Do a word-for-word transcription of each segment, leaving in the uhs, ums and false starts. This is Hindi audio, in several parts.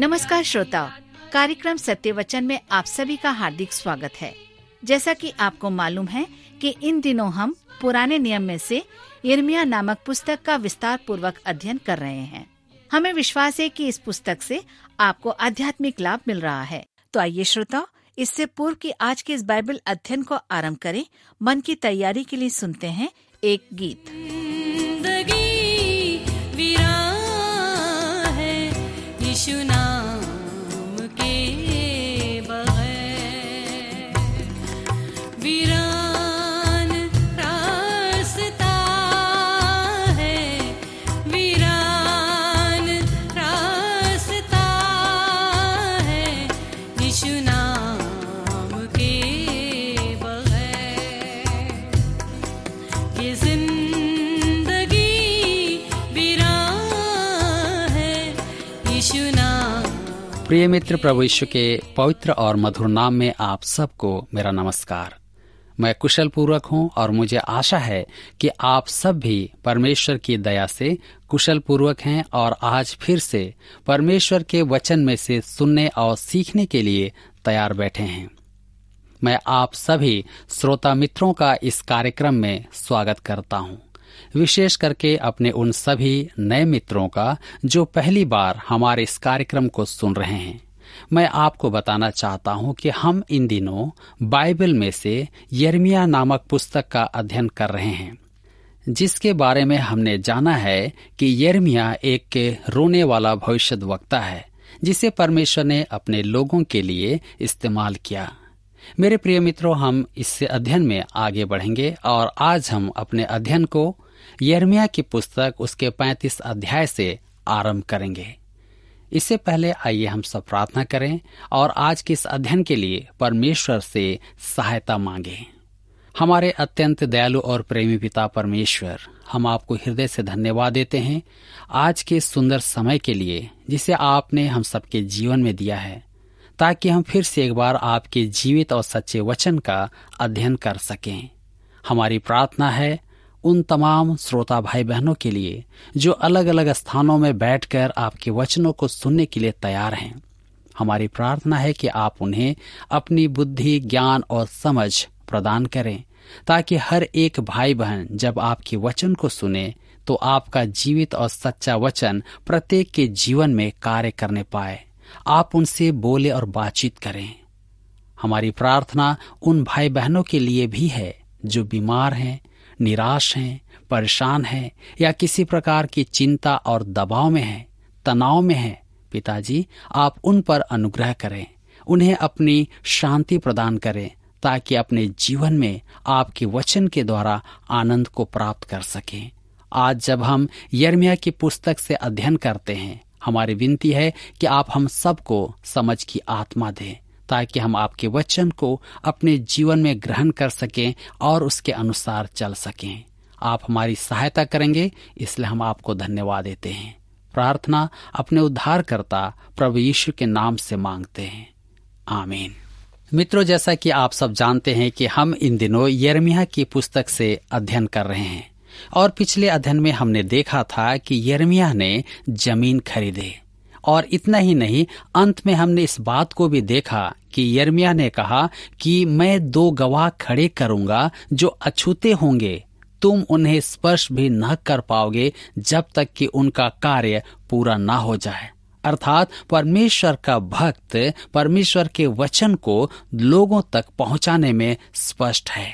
नमस्कार श्रोताओ, कार्यक्रम सत्य वचन में आप सभी का हार्दिक स्वागत है। जैसा कि आपको मालूम है कि इन दिनों हम पुराने नियम में से यिर्मयाह नामक पुस्तक का विस्तार पूर्वक अध्ययन कर रहे हैं। हमें विश्वास है कि इस पुस्तक से आपको आध्यात्मिक लाभ मिल रहा है। तो आइए श्रोताओ, इससे पूर्व कि आज के इस बाइबल अध्ययन को आरंभ करें, मन की तैयारी के लिए सुनते हैं एक गीत। यीशु नाम के बगैर वीरान रास्ता है, वीरान रास्ता है, यीशु नाम के बगैर ये जिंदगी वीरान है, यीशु। प्रिय मित्र, प्रभु यीशु के पवित्र और मधुर नाम में आप सबको मेरा नमस्कार। मैं कुशल पूर्वक हूँ और मुझे आशा है कि आप सब भी परमेश्वर की दया से कुशल पूर्वक हैं और आज फिर से परमेश्वर के वचन में से सुनने और सीखने के लिए तैयार बैठे हैं। मैं आप सभी श्रोता मित्रों का इस कार्यक्रम में स्वागत करता हूँ, विशेष करके अपने उन सभी नए मित्रों का जो पहली बार हमारे इस कार्यक्रम को सुन रहे हैं। मैं आपको बताना चाहता हूं कि हम इन दिनों बाइबल में से यिर्मयाह नामक पुस्तक का अध्ययन कर रहे हैं, जिसके बारे में हमने जाना है कि यिर्मयाह एक रोने वाला भविष्यद्वक्ता है, जिसे परमेश्वर ने अपने लोगों के लिए इस्तेमाल किया। मेरे प्रिय मित्रों, हम इस अध्ययन में आगे बढ़ेंगे और आज हम अपने अध्ययन को यिर्मयाह की पुस्तक उसके पैंतीस अध्याय से आरंभ करेंगे। इससे पहले आइए हम सब प्रार्थना करें और आज के इस अध्ययन के लिए परमेश्वर से सहायता मांगे। हमारे अत्यंत दयालु और प्रेमी पिता परमेश्वर, हम आपको हृदय से धन्यवाद देते हैं आज के सुंदर समय के लिए जिसे आपने हम सबके जीवन में दिया है, ताकि हम फिर से एक बार आपके जीवित और सच्चे वचन का अध्ययन कर सकें। हमारी प्रार्थना है उन तमाम श्रोता भाई बहनों के लिए जो अलग अलग स्थानों में बैठकर आपके वचनों को सुनने के लिए तैयार हैं। हमारी प्रार्थना है कि आप उन्हें अपनी बुद्धि, ज्ञान और समझ प्रदान करें, ताकि हर एक भाई बहन जब आपके वचन को सुने तो आपका जीवित और सच्चा वचन प्रत्येक के जीवन में कार्य करने पाए। आप उनसे बोले और बातचीत करें। हमारी प्रार्थना उन भाई बहनों के लिए भी है जो बीमार हैं, निराश हैं, परेशान हैं या किसी प्रकार की चिंता और दबाव में हैं, तनाव में हैं। पिताजी, आप उन पर अनुग्रह करें, उन्हें अपनी शांति प्रदान करें, ताकि अपने जीवन में आपके वचन के द्वारा आनंद को प्राप्त कर सकें। आज जब हम यिर्मयाह की पुस्तक से अध्ययन करते हैं, हमारी विनती है कि आप हम सबको समझ की आत्मा दें, ताकि हम आपके वचन को अपने जीवन में ग्रहण कर सकें और उसके अनुसार चल सकें। आप हमारी सहायता करेंगे, इसलिए हम आपको धन्यवाद देते हैं। प्रार्थना अपने उद्धारकर्ता प्रभु यीशु के नाम से मांगते हैं, आमीन। मित्रों, जैसा कि आप सब जानते हैं कि हम इन दिनों यिर्मयाह की पुस्तक से अध्ययन कर रहे हैं और पिछले अध्ययन में हमने देखा था कि यिर्मयाह ने जमीन खरीदे और इतना ही नहीं, अंत में हमने इस बात को भी देखा कि यिर्मयाह ने कहा कि मैं दो गवाह खड़े करूंगा जो अछूते होंगे, तुम उन्हें स्पर्श भी न कर पाओगे जब तक कि उनका कार्य पूरा ना हो जाए। अर्थात परमेश्वर का भक्त परमेश्वर के वचन को लोगों तक पहुंचाने में स्पष्ट है।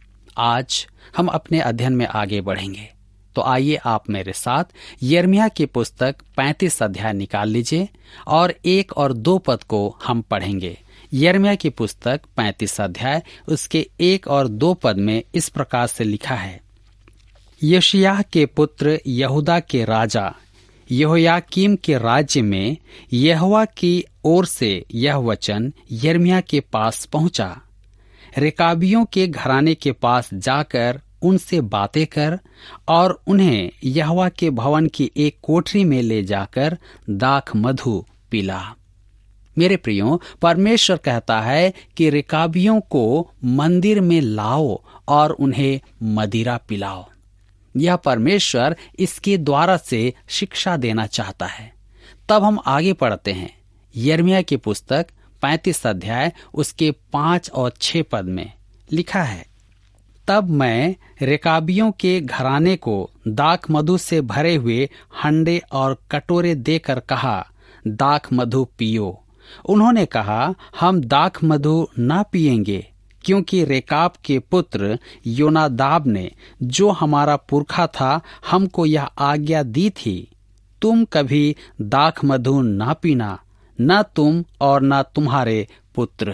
आज हम अपने अध्ययन में आगे बढ़ेंगे, तो आइए आप मेरे साथ यिर्मयाह की पुस्तक पैंतीस अध्याय निकाल लीजिए और एक और दो पद को हम पढ़ेंगे। यिर्मयाह की पुस्तक पैंतीस अध्याय उसके एक और दो पद में इस प्रकार से लिखा है। योशिय्याह के पुत्र यहूदा के राजा यहोयाकीम के राज्य में यहोवा की ओर से यह वचन यिर्मयाह के पास पहुंचा। रेकाबियों के घराने के पास जाकर उनसे बातें कर और उन्हें यहोवा के भवन की एक कोठरी में ले जाकर दाख मधु पिला। मेरे प्रियो, परमेश्वर कहता है कि रेकाबियों को मंदिर में लाओ और उन्हें मदिरा पिलाओ। यह परमेश्वर इसके द्वारा से शिक्षा देना चाहता है। तब हम आगे पढ़ते हैं। यिर्मयाह की पुस्तक पैंतीस अध्याय उसके पांच और छह पद में लिखा है, तब मैं रेकाबियों के घराने को दाख मधु से भरे हुए हंडे और कटोरे देकर कहा, दाख मधु पियो। उन्होंने कहा, हम दाख मधु ना पिएंगे, क्योंकि रेकाब के पुत्र योनादाब ने, जो हमारा पुरखा था, हमको यह आज्ञा दी थी, तुम कभी दाख मधु ना पीना, न तुम और न तुम्हारे पुत्र।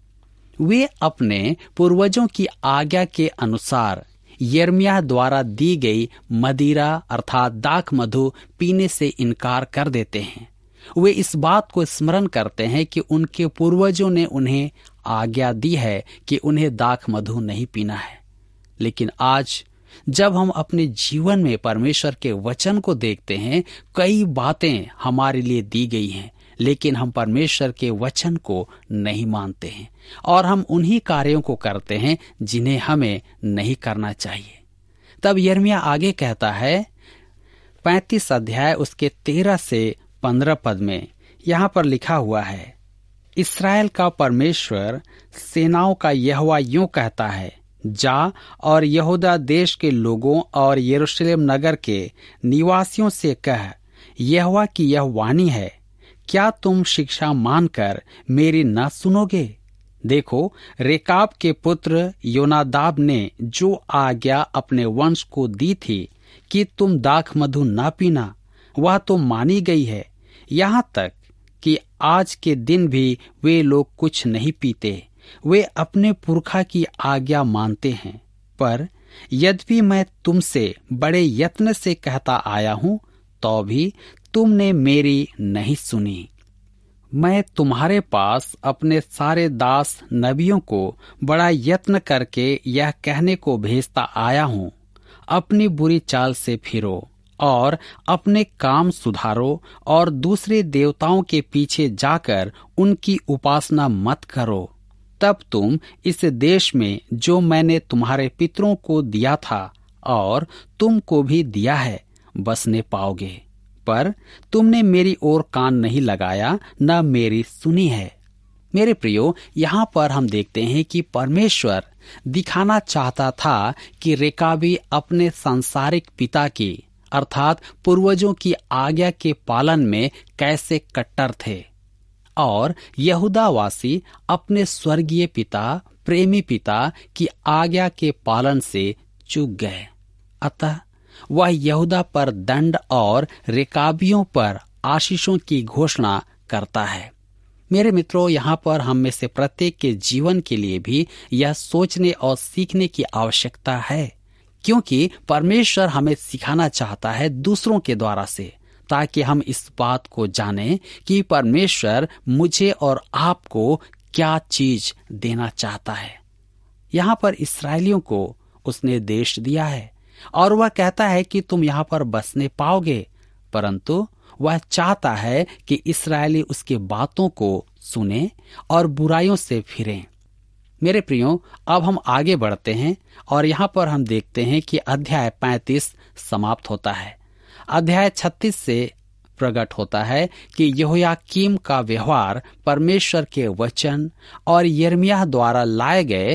वे अपने पूर्वजों की आज्ञा के अनुसार यिर्मयाह द्वारा दी गई मदिरा अर्थात दाख मधु पीने से इनकार कर देते हैं। वे इस बात को स्मरण करते हैं कि उनके पूर्वजों ने उन्हें आज्ञा दी है कि उन्हें दाख मधु नहीं पीना है। लेकिन आज जब हम अपने जीवन में परमेश्वर के वचन को देखते हैं, कई बातें हमारे लिए दी गई हैं, लेकिन हम परमेश्वर के वचन को नहीं मानते हैं और हम उन्हीं कार्यों को करते हैं जिन्हें हमें नहीं करना चाहिए। तब यिर्मयाह आगे कहता है, पैंतीस अध्याय उसके तेरह से पंद्रह पद में यहाँ पर लिखा हुआ है, इस्राएल का परमेश्वर सेनाओं का यहोवा यूं कहता है, जा और यहूदा देश के लोगों और यरूशलेम नगर के निवासियों से कह, यहोवा की यह वाणी है, क्या तुम शिक्षा मानकर मेरी न सुनोगे? देखो, रेकाब के पुत्र योनादाब ने जो आज्ञा अपने वंश को दी थी कि तुम दाख मधु ना पीना, वह तो मानी गई है। यहाँ तक कि आज के दिन भी वे लोग कुछ नहीं पीते, वे अपने पुरखा की आज्ञा मानते हैं। पर यद्यपि मैं तुमसे बड़े यत्न से कहता आया हूँ, तो भी तुमने मेरी नहीं सुनी। मैं तुम्हारे पास अपने सारे दास नबियों को बड़ा यत्न करके यह कहने को भेजता आया हूँ, अपनी बुरी चाल से फिरो और अपने काम सुधारो और दूसरे देवताओं के पीछे जाकर उनकी उपासना मत करो। तब तुम इस देश में जो मैंने तुम्हारे पितरों को दिया था और तुमको भी दिया है, बसने पाओगे। पर तुमने मेरी ओर कान नहीं लगाया, न मेरी सुनी है। मेरे प्रियो, यहाँ पर हम देखते हैं कि परमेश्वर दिखाना चाहता था कि रेकाबी अपने सांसारिक पिता की अर्थात पूर्वजों की आज्ञा के पालन में कैसे कट्टर थे और यहूदावासी अपने स्वर्गीय पिता, प्रेमी पिता की आज्ञा के पालन से चूक गए। अतः वह यहूदा पर दंड और रेकाबियों पर आशीषों की घोषणा करता है। मेरे मित्रों, यहाँ पर हम में से प्रत्येक के जीवन के लिए भी यह सोचने और सीखने की आवश्यकता है, क्योंकि परमेश्वर हमें सिखाना चाहता है दूसरों के द्वारा से, ताकि हम इस बात को जानें कि परमेश्वर मुझे और आपको क्या चीज देना चाहता है। यहाँ पर इस्राएलियों को उसने देश दिया है और वह कहता है कि तुम यहाँ पर बसने पाओगे, परंतु वह चाहता है कि इस्राएली उसके बातों को सुने और बुराइयों से फिरें। मेरे प्रियो, अब हम आगे बढ़ते हैं और यहाँ पर हम देखते हैं कि अध्याय पैंतीस समाप्त होता है। अध्याय छत्तीस से प्रकट होता है कि यहोयाकीम का व्यवहार परमेश्वर के वचन और यिर्मयाह द्वारा लाए गए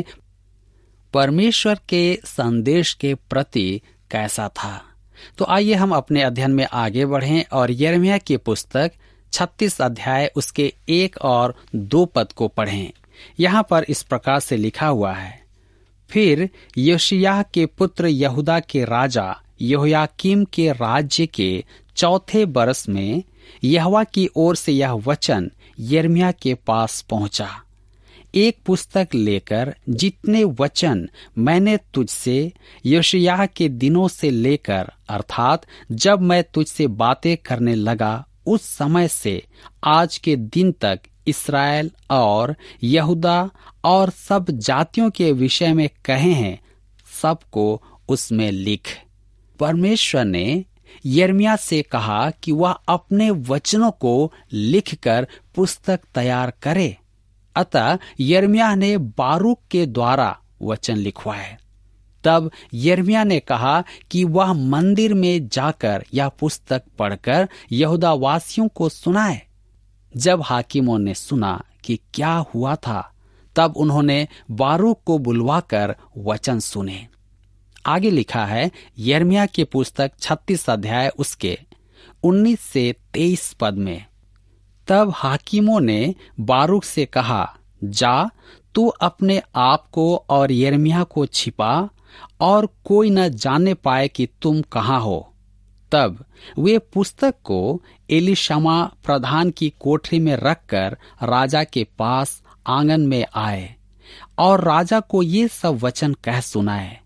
परमेश्वर के संदेश के प्रति कैसा था। तो आइए हम अपने अध्ययन में आगे बढ़ें और यिर्मयाह की पुस्तक छत्तीस अध्याय उसके एक और दो पद को पढ़ें। यहाँ पर इस प्रकार से लिखा हुआ है, फिर योशिय्याह के पुत्र यहूदा के राजा यहोयाकीम के राज्य के चौथे बरस में यहोवा की ओर से यह वचन यिर्मयाह के पास पहुंचा, एक पुस्तक लेकर जितने वचन मैंने तुझसे योशिय्याह के दिनों से लेकर अर्थात जब मैं तुझसे बातें करने लगा उस समय से आज के दिन तक इस्राएल और यहूदा और सब जातियों के विषय में कहे हैं, सबको उसमें लिख। परमेश्वर ने यिर्मयाह से कहा कि वह अपने वचनों को लिखकर पुस्तक तैयार करे। अतः यिर्मयाह ने बारूक के द्वारा वचन लिखवाए। तब यिर्मयाह ने कहा कि वह मंदिर में जाकर यह पुस्तक पढ़कर यहूदा वासियों को सुनाए। जब हाकिमों ने सुना कि क्या हुआ था, तब उन्होंने बारूक को बुलवाकर वचन सुने। आगे लिखा है यिर्मयाह की पुस्तक छत्तीस अध्याय उसके उन्नीस से तेईस पद में, तब हाकिमों ने बारूक से कहा, जा तू अपने आप को और यिर्मयाह को छिपा और कोई न जाने पाए कि तुम कहाँ हो। तब वे पुस्तक को एलीशामा प्रधान की कोठरी में रखकर राजा के पास आंगन में आए और राजा को ये सब वचन कह सुनाए।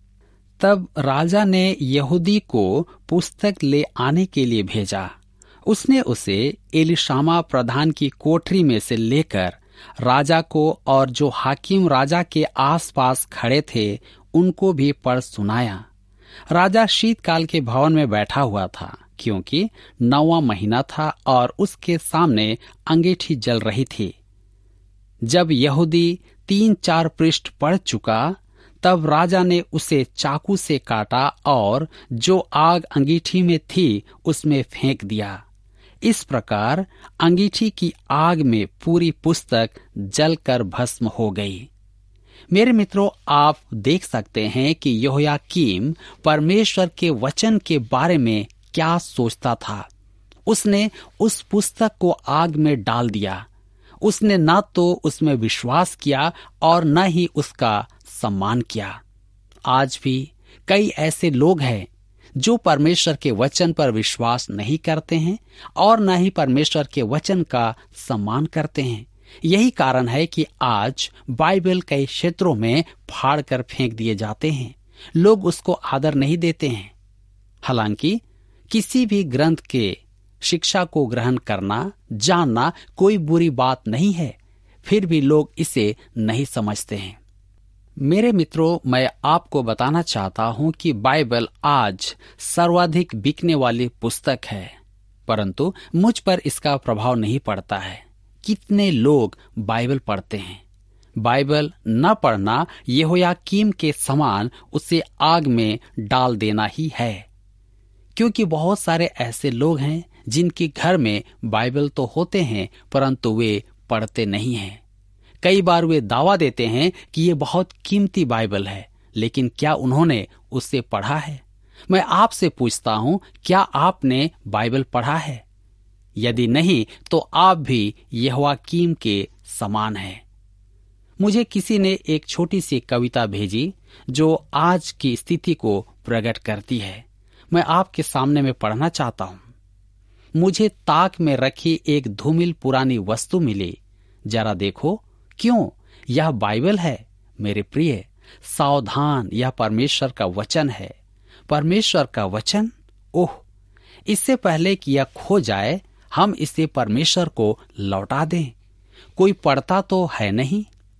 तब राजा ने यहूदी को पुस्तक ले आने के लिए भेजा। उसने उसे एलीशामा प्रधान की कोठरी में से लेकर राजा को और जो हाकिम राजा के आसपास खड़े थे उनको भी पढ़ सुनाया। राजा शीतकाल के भवन में बैठा हुआ था, क्योंकि नौवां महीना था और उसके सामने अंगीठी जल रही थी। जब यहूदी तीन चार पृष्ठ पढ़ चुका, तब राजा ने उसे चाकू से काटा और जो आग अंगीठी में थी उसमें फेंक दिया। इस प्रकार अंगीठी की आग में पूरी पुस्तक जलकर भस्म हो गई। मेरे मित्रों, आप देख सकते हैं कि यहोयाकीम परमेश्वर के वचन के बारे में क्या सोचता था। उसने उस पुस्तक को आग में डाल दिया। उसने न तो उसमें विश्वास किया और न ही उसका सम्मान किया। आज भी कई ऐसे लोग हैं जो परमेश्वर के वचन पर विश्वास नहीं करते हैं और न ही परमेश्वर के वचन का सम्मान करते हैं। यही कारण है कि आज बाइबल कई क्षेत्रों में फाड़ कर फेंक दिए जाते हैं। लोग उसको आदर नहीं देते हैं। हालांकि किसी भी ग्रंथ के शिक्षा को ग्रहण करना, जानना कोई बुरी बात नहीं है, फिर भी लोग इसे नहीं समझते हैं। मेरे मित्रों, मैं आपको बताना चाहता हूं कि बाइबल आज सर्वाधिक बिकने वाली पुस्तक है, परंतु मुझ पर इसका प्रभाव नहीं पड़ता है। कितने लोग बाइबल पढ़ते हैं। बाइबल न पढ़ना यहोयाकीम के समान उसे आग में डाल देना ही है, क्योंकि बहुत सारे ऐसे लोग हैं जिनके घर में बाइबल तो होते हैं परंतु वे पढ़ते नहीं हैं। कई बार वे दावा देते हैं कि ये बहुत कीमती बाइबल है, लेकिन क्या उन्होंने उससे पढ़ा है? मैं आपसे पूछता हूं, क्या आपने बाइबल पढ़ा है? यदि नहीं तो आप भी यहोयाकीम के समान हैं। मुझे किसी ने एक छोटी सी कविता भेजी जो आज की स्थिति को प्रकट करती है। मैं आपके सामने में पढ़ना चाहता हूं। मुझे ताक में रखी एक धूमिल पुरानी वस्तु मिली, जरा देखो क्यों, यह बाइबल है। मेरे प्रिय, सावधान, यह परमेश्वर का वचन है। परमेश्वर का वचन, ओह, इससे पहले कि यह खो जाए हम इसे परमेश्वर को लौटा दें। कोई पढ़ता तो है नहीं।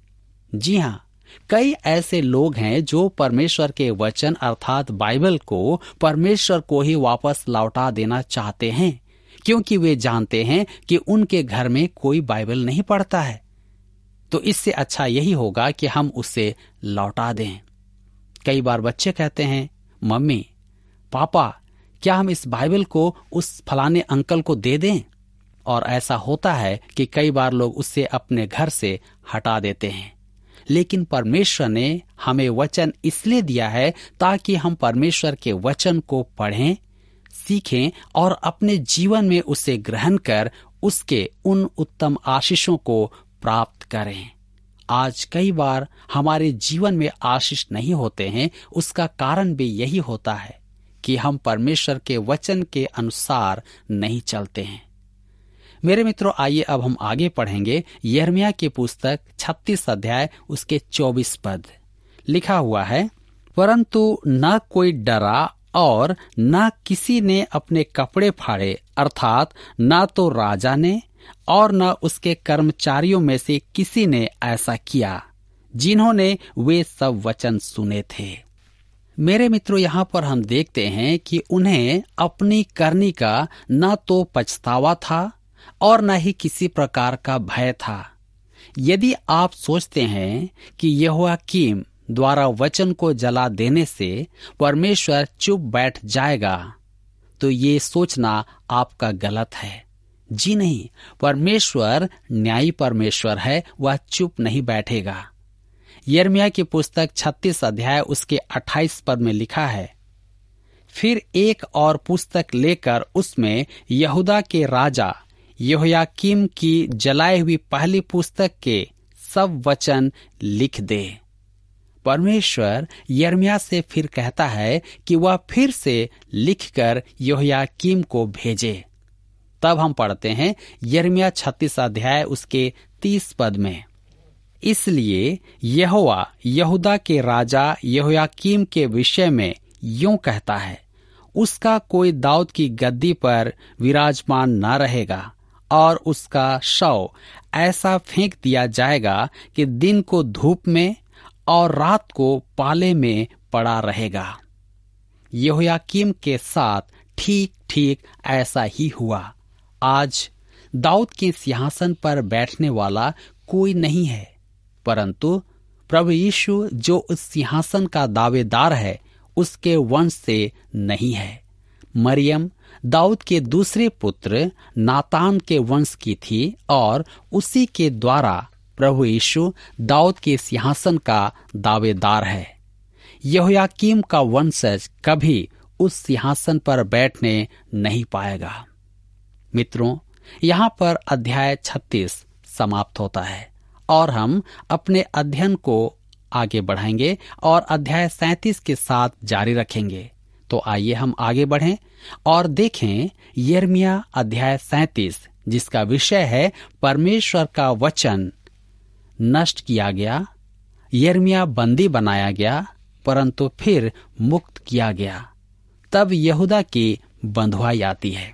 जी हाँ, कई ऐसे लोग हैं जो परमेश्वर के वचन अर्थात बाइबल को परमेश्वर को ही वापस लौटा देना चाहते हैं, क्योंकि वे जानते हैं कि उनके घर में कोई बाइबल नहीं पढ़ता है। तो इससे अच्छा यही होगा कि हम उसे लौटा दें। कई बार बच्चे कहते हैं, मम्मी पापा क्या हम इस बाइबल को उस फलाने अंकल को दे दें? और ऐसा होता है कि कई बार लोग उससे अपने घर से हटा देते हैं। लेकिन परमेश्वर ने हमें वचन इसलिए दिया है ताकि हम परमेश्वर के वचन को पढ़ें, सीखें और अपने जीवन में उसे ग्रहण कर उसके उन उत्तम आशीषों को प्राप्त करें। आज कई बार हमारे जीवन में आशीष नहीं होते हैं। उसका कारण भी यही होता है कि हम परमेश्वर के वचन के अनुसार नहीं चलते हैं। मेरे मित्रों, आइए अब हम आगे पढ़ेंगे यिर्मयाह की पुस्तक छत्तीस अध्याय उसके चौबीस पद। लिखा हुआ है, परंतु न कोई डरा और न किसी ने अपने कपड़े फाड़े, अर्थात न तो राजा ने और न उसके कर्मचारियों में से किसी ने ऐसा किया जिन्होंने वे सब वचन सुने थे। मेरे मित्रों, यहाँ पर हम देखते हैं कि उन्हें अपनी करनी का न तो पछतावा था और न ही किसी प्रकार का भय था। यदि आप सोचते हैं कि यहोयाकीम द्वारा वचन को जला देने से परमेश्वर चुप बैठ जाएगा, तो ये सोचना आपका गलत है, जी नहीं, परमेश्वर न्यायी परमेश्वर है, वह चुप नहीं बैठेगा। यिर्मयाह की पुस्तक छत्तीस अध्याय उसके अट्ठाईस पद में लिखा है, फिर एक और पुस्तक लेकर उसमें यहूदा के राजा यहोयाकीम की जलाई हुई पहली पुस्तक के सब वचन लिख दे। परमेश्वर यिर्मयाह से फिर कहता है कि वह फिर से लिखकर यहोयाकीम को भेजे। तब हम पढ़ते हैं यिर्मयाह छत्तीस अध्याय उसके तीस पद में, इसलिए यहोवा यहूदा के राजा यहोयाकीम के विषय में यूं कहता है, उसका कोई दाऊद की गद्दी पर विराजमान न रहेगा और उसका शव ऐसा फेंक दिया जाएगा कि दिन को धूप में और रात को पाले में पड़ा रहेगा। यहोयाकीम के साथ ठीक ठीक ऐसा ही हुआ। आज दाऊद के सिंहासन पर बैठने वाला कोई नहीं है, परंतु प्रभु यीशु जो उस सिंहासन का दावेदार है, उसके वंश से नहीं है। मरियम दाऊद के दूसरे पुत्र नातान के वंश की थी और उसी के द्वारा प्रभु यीशु दाऊद के सिंहासन का दावेदार है। यहोयाकीम का वंशज कभी उस सिंहासन पर बैठने नहीं पाएगा। मित्रों, यहाँ पर अध्याय छत्तीस समाप्त होता है और हम अपने अध्ययन को आगे बढ़ाएंगे और अध्याय सैंतीस के साथ जारी रखेंगे। तो आइए हम आगे बढ़ें और देखें यिर्मयाह अध्याय सैंतीस, जिसका विषय है परमेश्वर का वचन नष्ट किया गया। यिर्मयाह बंदी बनाया गया, परंतु फिर मुक्त किया गया। तब यहूदा की बंधुआई आती है।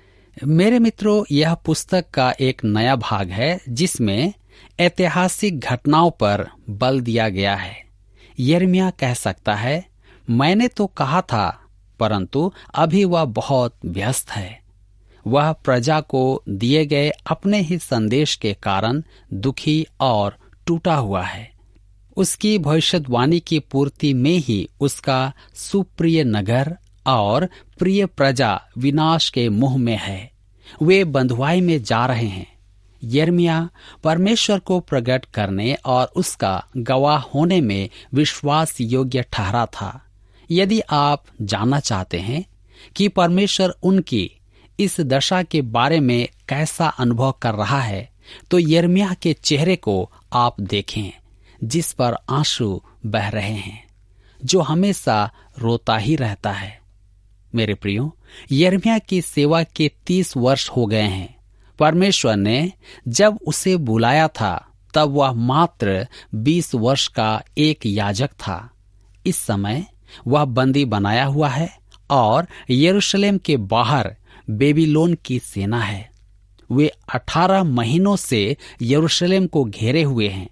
मेरे मित्रों, यह पुस्तक का एक नया भाग है जिसमें ऐतिहासिक घटनाओं पर बल दिया गया है। यिर्मयाह कह सकता है, मैंने तो कहा था, परंतु अभी वह बहुत व्यस्त है। वह प्रजा को दिए गए अपने ही संदेश के कारण दुखी और टूटा हुआ है। उसकी भविष्यवाणी की पूर्ति में ही उसका सुप्रिय नगर और प्रिय प्रजा विनाश के मुंह में है। वे बंधुआई में जा रहे हैं। यिर्मयाह परमेश्वर को प्रकट करने और उसका गवाह होने में विश्वास योग्य ठहरा था। यदि आप जानना चाहते हैं कि परमेश्वर उनकी इस दशा के बारे में कैसा अनुभव कर रहा है, तो यिर्मयाह के चेहरे को आप देखें, जिस पर आंसू बह रहे हैं, जो हमेशा रोता ही रहता है। मेरे प्रियो, यिर्मयाह की सेवा के तीस वर्ष हो गए हैं। परमेश्वर ने जब उसे बुलाया था तब वह मात्र बीस वर्ष का एक याजक था। इस समय वह बंदी बनाया हुआ है और यरूशलेम के बाहर बेबीलोन की सेना है। वे अठारह महीनों से यरूशलेम को घेरे हुए हैं।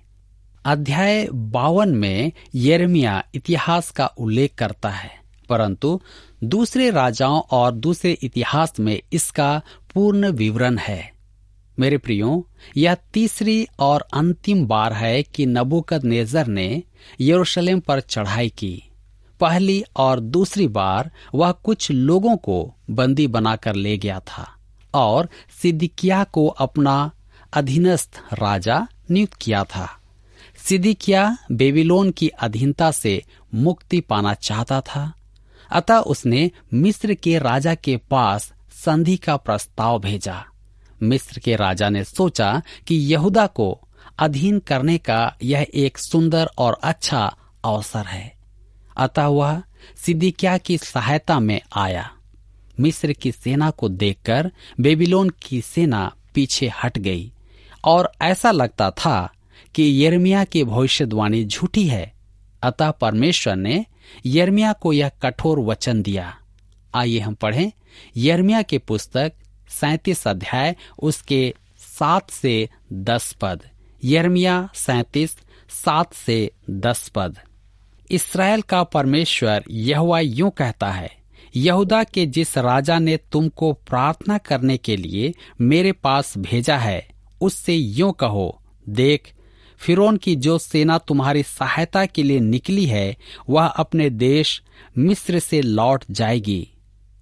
अध्याय बावन में यिर्मयाह इतिहास का उल्लेख करता है, परंतु दूसरे राजाओं और दूसरे इतिहास में इसका पूर्ण विवरण है। मेरे प्रियो, यह तीसरी और अंतिम बार है कि नबूकदनेस्सर ने यरूशलेम पर चढ़ाई की। पहली और दूसरी बार वह कुछ लोगों को बंदी बनाकर ले गया था और सिदकिय्याह को अपना अधीनस्थ राजा नियुक्त किया था। सिदकिय्याह बेबीलोन की अधीनता से मुक्ति पाना चाहता था, अतः उसने मिस्र के राजा के पास संधि का प्रस्ताव भेजा। मिस्र के राजा ने सोचा कि यहूदा को अधीन करने का यह एक सुंदर और अच्छा अवसर है, अतः वह सिदकिय्याह की सहायता में आया। मिस्र की सेना को देखकर बेबीलोन की सेना पीछे हट गई और ऐसा लगता था कि यिर्मयाह की भविष्यवाणी झूठी है। अतः परमेश्वर ने यिर्मयाह को यह कठोर वचन दिया। आइए हम पढ़ें यिर्मयाह की पुस्तक सैंतीस अध्याय उसके सात से दस पद। यिर्मयाह सैंतीस सात से दस पद। इस्राएल का परमेश्वर यहोवा यूं कहता है, यहूदा के जिस राजा ने तुमको प्रार्थना करने के लिए मेरे पास भेजा है, उससे यूं कहो, देख, फिरौन की जो सेना तुम्हारी सहायता के लिए निकली है, वह अपने देश मिस्र से लौट जाएगी।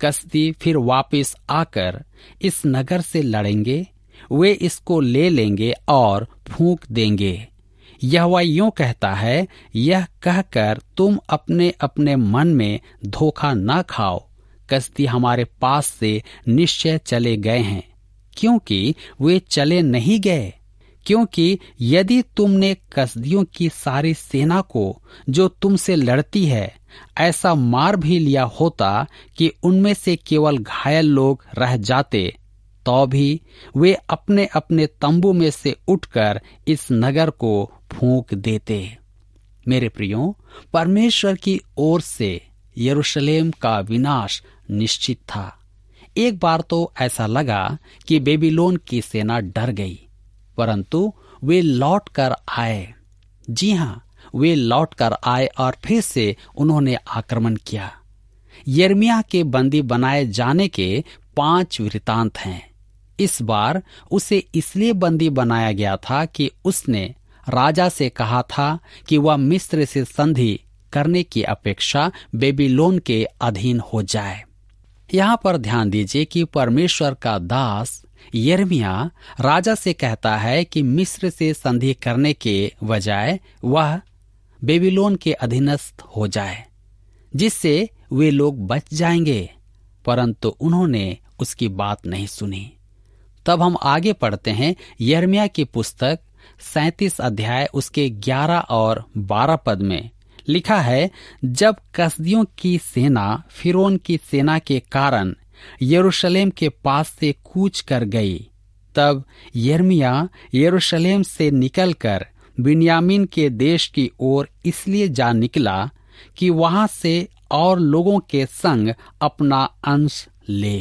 कसदी फिर वापस आकर इस नगर से लड़ेंगे, वे इसको ले लेंगे और फूंक देंगे। यहोवा यूं कहता है, यह कहकर तुम अपने अपने मन में धोखा न खाओ। कसदी हमारे पास से निश्चय चले गए हैं, क्योंकि वे चले नहीं गए। क्योंकि यदि तुमने कसदियों की सारी सेना को जो तुमसे लड़ती है ऐसा मार भी लिया होता कि उनमें से केवल घायल लोग रह जाते, तो भी वे अपने अपने तंबू में से उठकर इस नगर को फूंक देते। मेरे प्रियो, परमेश्वर की ओर से यरूशलेम का विनाश निश्चित था। एक बार तो ऐसा लगा कि बेबीलोन की सेना डर गई, परंतु वे लौट कर आए। जी हाँ, वे लौट कर आए और फिर से उन्होंने आक्रमण किया। यिर्मयाह के बंदी बनाए जाने के पांच वृतांत हैं। इस बार उसे इसलिए बंदी बनाया गया था कि उसने राजा से कहा था कि वह मिस्र से संधि करने की अपेक्षा बेबीलोन के अधीन हो जाए। यहाँ पर ध्यान दीजिए कि परमेश्वर का दास यिर्मयाह राजा से कहता है कि मिस्र से संधि करने के बजाय वह बेबीलोन के अधीनस्थ हो जाए, जिससे वे लोग बच जाएंगे। परंतु उन्होंने उसकी बात नहीं सुनी। तब हम आगे पढ़ते हैं। यिर्मयाह की पुस्तक सैंतीस अध्याय उसके ग्यारह और बारह पद में लिखा है, जब कसदियों की सेना फिरौन की सेना के कारण यरूशलेम के पास से कूच कर गई, तब यिर्मयाह यरूशलेम से निकलकर बिन्यामीन के देश की ओर इसलिए जा निकला कि वहां से और लोगों के संग अपना अंश ले।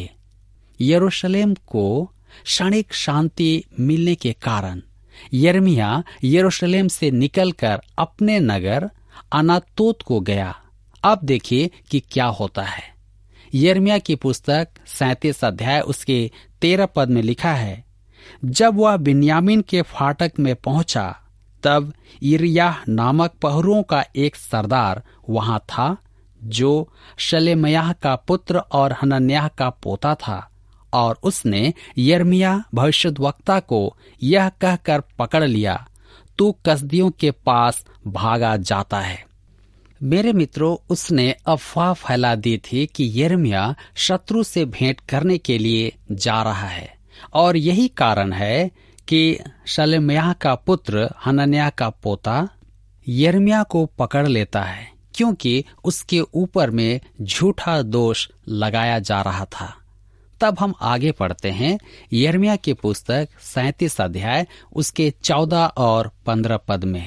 यरूशलेम को क्षणिक शांति मिलने के कारण यिर्मयाह यरूशलेम से निकलकर अपने नगर अनातोत को गया। अब देखिए कि क्या होता है। यिर्मयाह की पुस्तक सैंतीस अध्याय उसके तेरह पद में लिखा है, जब वह बिन्यामीन के फाटक में पहुंचा, तब यिर्मयाह नामक पहरुओं का एक सरदार वहां था, जो शलेमयाह का पुत्र और हनन्याह का पोता था, और उसने यिर्मयाह भविष्यद्वक्ता को यह कहकर पकड़ लिया, तू कसदियों के पास भागा जाता है। मेरे मित्रों, उसने अफवाह फैला दी थी कि यिर्मयाह शत्रु से भेंट करने के लिए जा रहा है, और यही कारण है कि शलेमयाह का पुत्र हनन्याह का पोता यिर्मयाह को पकड़ लेता है, क्योंकि उसके ऊपर में झूठा दोष लगाया जा रहा था। तब हम आगे पढ़ते हैं। यिर्मयाह की पुस्तक सैंतीस अध्याय उसके चौदह और पंद्रह पद में,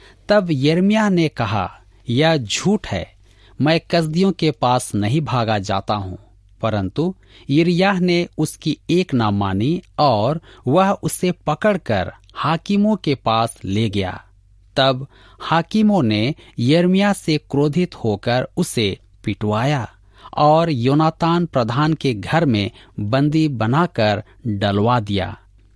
तब यिर्मयाह ने कहा, यह झूठ है, मैं कसदियों के पास नहीं भागा जाता हूँ। परंतु यिर्मयाह ने उसकी एक न मानी और वह उसे पकड़कर हाकिमों के पास ले गया। तब हाकिमों ने यिर्मयाह से क्रोधित होकर उसे पिटवाया और योनातान प्रधान के घर में बंदी बनाकर डलवा दिया,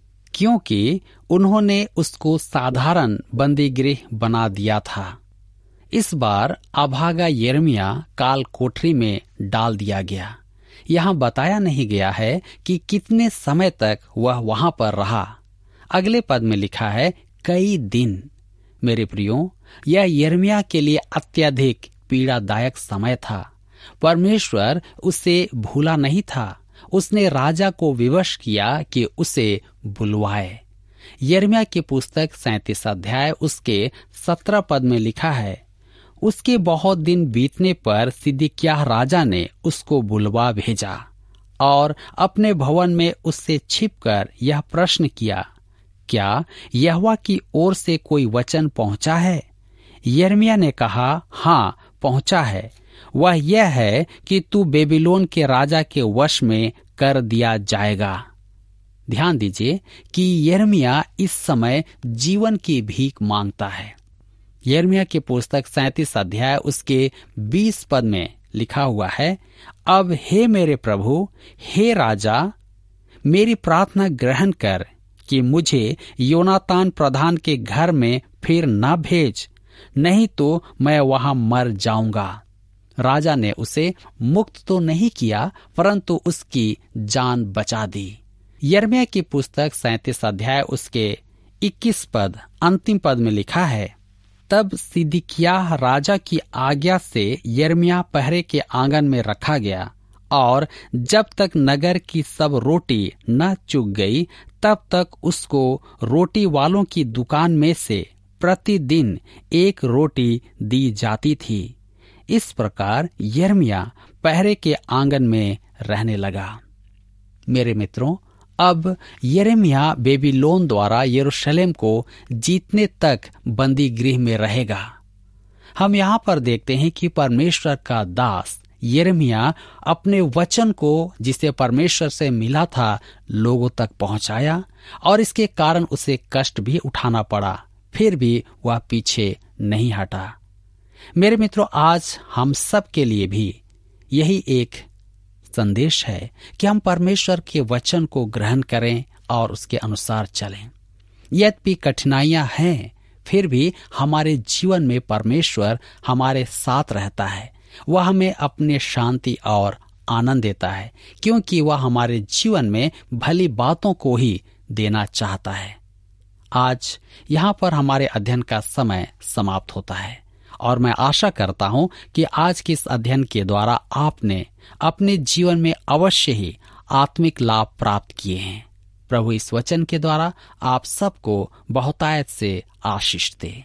क्योंकि उन्होंने उसको साधारण बंदीगृह बना दिया था। इस बार अभागा यिर्मयाह काल कोठरी में डाल दिया गया। यहाँ बताया नहीं गया है कि कितने समय तक वह वहां पर रहा। अगले पद में लिखा है, कई दिन। मेरे प्रियो, यह यिर्मयाह के लिए अत्यधिक पीड़ादायक समय था। परमेश्वर उसे भूला नहीं था। उसने राजा को विवश किया कि उसे बुलवाए। यिर्मयाह की पुस्तक सैंतीस अध्याय उसके सत्रह पद में लिखा है, उसके बहुत दिन बीतने पर सिदकिय्याह राजा ने उसको बुलवा भेजा और अपने भवन में उससे छिपकर यह प्रश्न किया, क्या यहोवा की ओर से कोई वचन पहुंचा है? यिर्मयाह ने कहा, हाँ पहुंचा है। वह यह है कि तू बेबीलोन के राजा के वश में कर दिया जाएगा। ध्यान दीजिए कि यिर्मयाह इस समय जीवन की भीख मांगता है। यिर्मयाह की पुस्तक सैंतीस अध्याय उसके बीस पद में लिखा हुआ है, अब हे मेरे प्रभु, हे राजा, मेरी प्रार्थना ग्रहण कर कि मुझे योनातान प्रधान के घर में फिर न भेज, नहीं तो मैं वहां मर जाऊंगा। राजा ने उसे मुक्त तो नहीं किया, परंतु उसकी जान बचा दी। यिर्मयाह की पुस्तक सैंतीस अध्याय उसके इक्कीस पद अंतिम पद में लिखा है, तब सिदकिय्याह राजा की आज्ञा से यिर्मयाह पहरे के आंगन में रखा गया, और जब तक नगर की सब रोटी न चुक गई तब तक उसको रोटी वालों की दुकान में से प्रतिदिन एक रोटी दी जाती थी। इस प्रकार यिर्मयाह पहरे के आंगन में रहने लगा। मेरे मित्रों, अब यिर्मयाह बेबीलोन द्वारा यरूशलेम को जीतने तक बंदी गृह में रहेगा। हम यहाँ पर देखते हैं कि परमेश्वर का दास यिर्मयाह अपने वचन को, जिसे परमेश्वर से मिला था, लोगों तक पहुंचाया, और इसके कारण उसे कष्ट भी उठाना पड़ा, फिर भी वह पीछे नहीं हटा। मेरे मित्रों, आज हम सब के लिए भी यही एक संदेश है कि हम परमेश्वर के वचन को ग्रहण करें और उसके अनुसार चलें। यद्यपि कठिनाइयां हैं, फिर भी हमारे जीवन में परमेश्वर हमारे साथ रहता है। वह हमें अपने शांति और आनंद देता है, क्योंकि वह हमारे जीवन में भली बातों को ही देना चाहता है। आज यहाँ पर हमारे अध्ययन का समय समाप्त होता है, और मैं आशा करता हूँ कि आज के इस अध्ययन के द्वारा आपने अपने जीवन में अवश्य ही आत्मिक लाभ प्राप्त किए हैं। प्रभु इस वचन के द्वारा आप सबको बहुतायत से आशीष दे।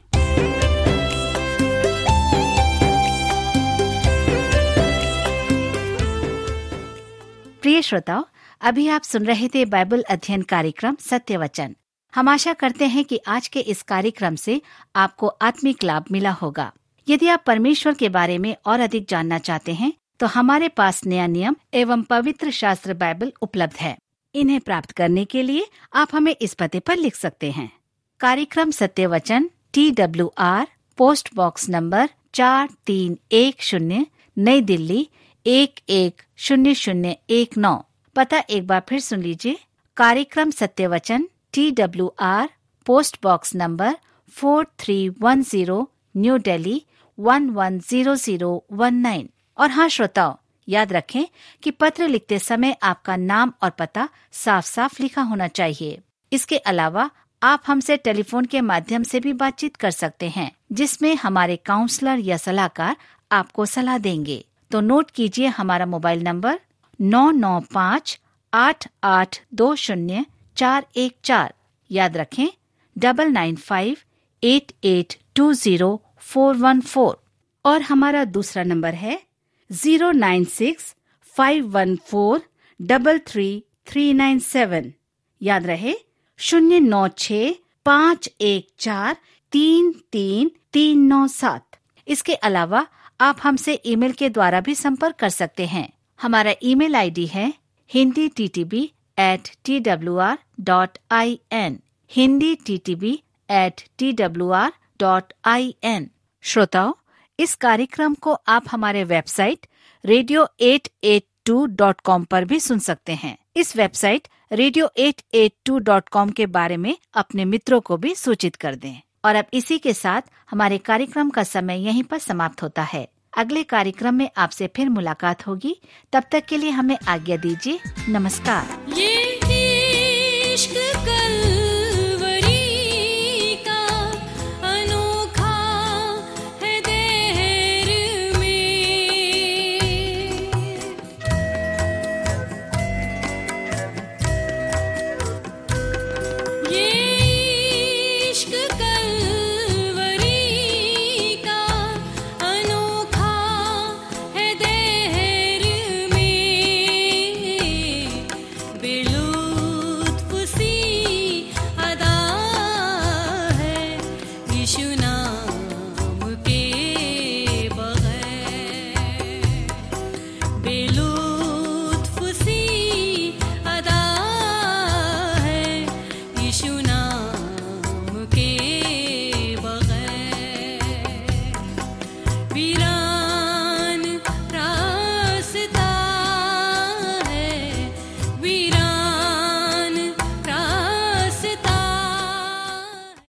प्रिय श्रोताओ, अभी आप सुन रहे थे बाइबल अध्ययन कार्यक्रम सत्य वचन। हम आशा करते हैं कि आज के इस कार्यक्रम से आपको आत्मिक लाभ मिला होगा। यदि आप परमेश्वर के बारे में और अधिक जानना चाहते हैं, तो हमारे पास नया नियम एवं पवित्र शास्त्र बाइबल उपलब्ध है। इन्हें प्राप्त करने के लिए आप हमें इस पते पर लिख सकते हैं। कार्यक्रम Satya Vachan, T W R, post box number चार तीन एक शून्य, नई दिल्ली एक एक शून्य शून्य एक नौ। पता एक बार फिर सुन लीजिए। कार्यक्रम Satya Vachan, T W R, post box number four three one zero, new Delhi one one zero zero one nine. और हाँ श्रोताओ, याद रखें कि पत्र लिखते समय आपका नाम और पता साफ साफ लिखा होना चाहिए। इसके अलावा आप हमसे टेलीफोन के माध्यम से भी बातचीत कर सकते हैं, जिसमें हमारे काउंसलर या सलाहकार आपको सलाह देंगे। तो नोट कीजिए हमारा मोबाइल नंबर नौ नौ पाँच आठ आठ दो शून्य चार एक चार। याद रखें double nine five eight eight two zero four one four. और हमारा दूसरा नंबर है zero nine six five one four double three three nine seven. याद रहे शून्य नौ छ पाँच एक चार तीन तीन तीन नौ सात। इसके अलावा आप हमसे ईमेल के द्वारा भी संपर्क कर सकते हैं। हमारा ईमेल आईडी है Hindi T T B at T W R dot I N, Hindi T T B at T W R dot I N. श्रोताओ, इस कार्यक्रम को आप हमारे website radio at eight two dot com पर भी सुन सकते हैं। इस website radio at eight two dot com के बारे में अपने मित्रों को भी सूचित कर दें। और अब इसी के साथ हमारे कार्यक्रम का समय यहीं पर समाप्त होता है। अगले कार्यक्रम में आपसे फिर मुलाकात होगी। तब तक के लिए हमें आज्ञा दीजिए। नमस्कार। ये